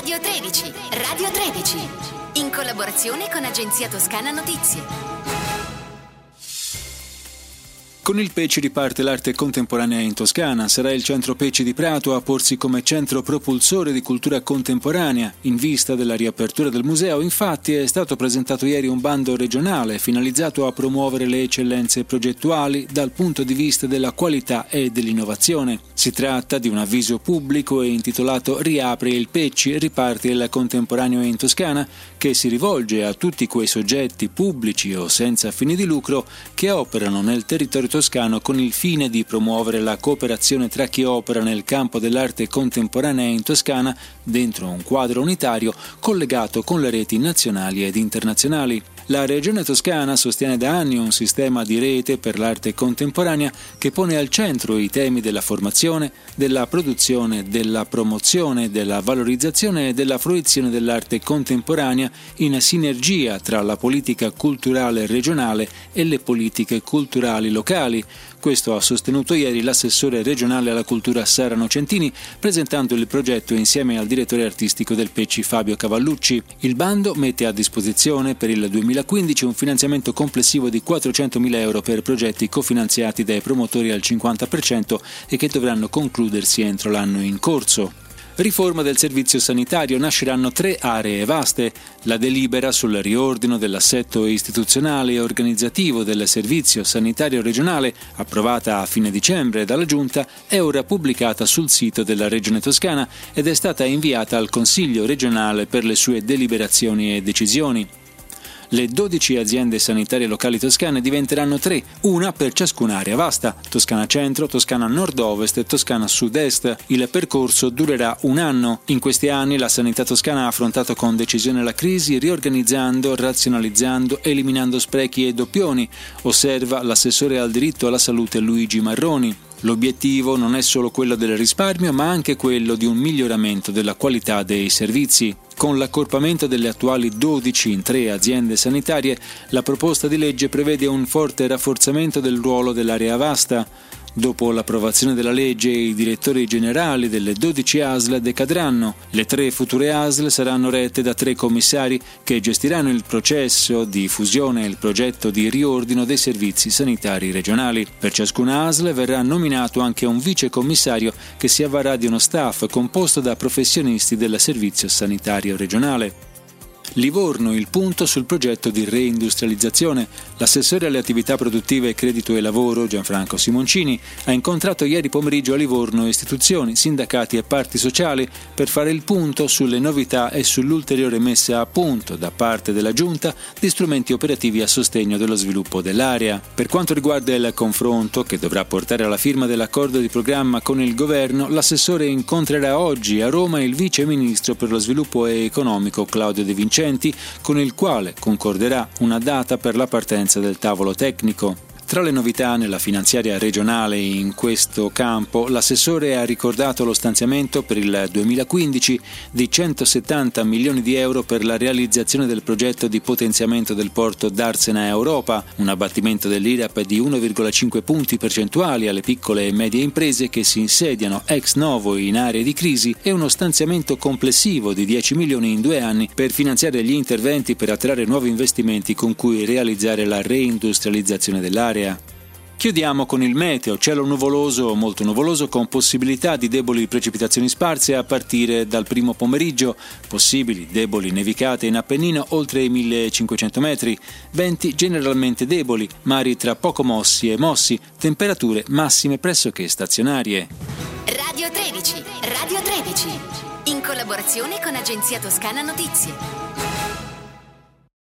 Radio 13, Radio 13, in collaborazione con Agenzia Toscana Notizie. Con il Pecci riparte l'arte contemporanea in Toscana. Sarà il Centro Pecci di Prato a porsi come centro propulsore di cultura contemporanea. In vista della riapertura del museo, infatti, è stato presentato ieri un bando regionale finalizzato a promuovere le eccellenze progettuali dal punto di vista della qualità e dell'innovazione. Si tratta di un avviso pubblico e intitolato Riapre il Pecci, riparte il contemporaneo in Toscana, che si rivolge a tutti quei soggetti pubblici o senza fini di lucro che operano nel territorio toscano con il fine di promuovere la cooperazione tra chi opera nel campo dell'arte contemporanea in Toscana dentro un quadro unitario collegato con le reti nazionali ed internazionali. La Regione Toscana sostiene da anni un sistema di rete per l'arte contemporanea che pone al centro i temi della formazione, della produzione, della promozione, della valorizzazione e della fruizione dell'arte contemporanea in sinergia tra la politica culturale regionale e le politiche culturali locali. Questo ha sostenuto ieri l'assessore regionale alla cultura Sara Nocentini, presentando il progetto insieme al direttore artistico del Pecci Fabio Cavallucci. Il bando mette a disposizione per il 2015 un finanziamento complessivo di 400.000 euro per progetti cofinanziati dai promotori al 50% e che dovranno concludersi entro l'anno in corso. Riforma del servizio sanitario. Nasceranno 3 aree vaste. La delibera sul riordino dell'assetto istituzionale e organizzativo del servizio sanitario regionale, approvata a fine dicembre dalla Giunta, è ora pubblicata sul sito della Regione Toscana ed è stata inviata al Consiglio regionale per le sue deliberazioni e decisioni. Le 12 aziende sanitarie locali toscane diventeranno 3, una per ciascuna area vasta: Toscana Centro, Toscana Nord-Ovest e Toscana Sud-Est. Il percorso durerà un anno. In questi anni la sanità toscana ha affrontato con decisione la crisi, riorganizzando, razionalizzando, eliminando sprechi e doppioni, osserva l'assessore al diritto alla salute Luigi Marroni. L'obiettivo non è solo quello del risparmio, ma anche quello di un miglioramento della qualità dei servizi. Con l'accorpamento delle attuali 12 in 3 aziende sanitarie, la proposta di legge prevede un forte rafforzamento del ruolo dell'area vasta. Dopo l'approvazione della legge, i direttori generali delle 12 ASL decadranno. Le 3 future ASL saranno rette da 3 commissari che gestiranno il processo di fusione e il progetto di riordino dei servizi sanitari regionali. Per ciascuna ASL verrà nominato anche un vicecommissario che si avvarrà di uno staff composto da professionisti del servizio sanitario regionale. Livorno, il punto sul progetto di reindustrializzazione. L'assessore alle attività produttive, credito e lavoro, Gianfranco Simoncini, ha incontrato ieri pomeriggio a Livorno istituzioni, sindacati e parti sociali per fare il punto sulle novità e sull'ulteriore messa a punto da parte della Giunta di strumenti operativi a sostegno dello sviluppo dell'area. Per quanto riguarda il confronto, che dovrà portare alla firma dell'accordo di programma con il governo, l'assessore incontrerà oggi a Roma il vice ministro per lo sviluppo economico Claudio De Vincenti, con il quale concorderà una data per la partenza del tavolo tecnico. Tra le novità nella finanziaria regionale in questo campo, l'assessore ha ricordato lo stanziamento per il 2015 di 170 milioni di euro per la realizzazione del progetto di potenziamento del porto Darsena Europa, un abbattimento dell'IRAP di 1,5 punti percentuali alle piccole e medie imprese che si insediano ex novo in aree di crisi e uno stanziamento complessivo di 10 milioni in 2 anni per finanziare gli interventi per attrarre nuovi investimenti con cui realizzare la reindustrializzazione dell'area. Chiudiamo con il meteo. Cielo nuvoloso o molto nuvoloso con possibilità di deboli precipitazioni sparse a partire dal primo pomeriggio, possibili deboli nevicate in Appennino oltre i 1500 metri, venti generalmente deboli, mari tra poco mossi e mossi, temperature massime pressoché stazionarie. Radio 13, Radio 13, in collaborazione con Agenzia Toscana Notizie.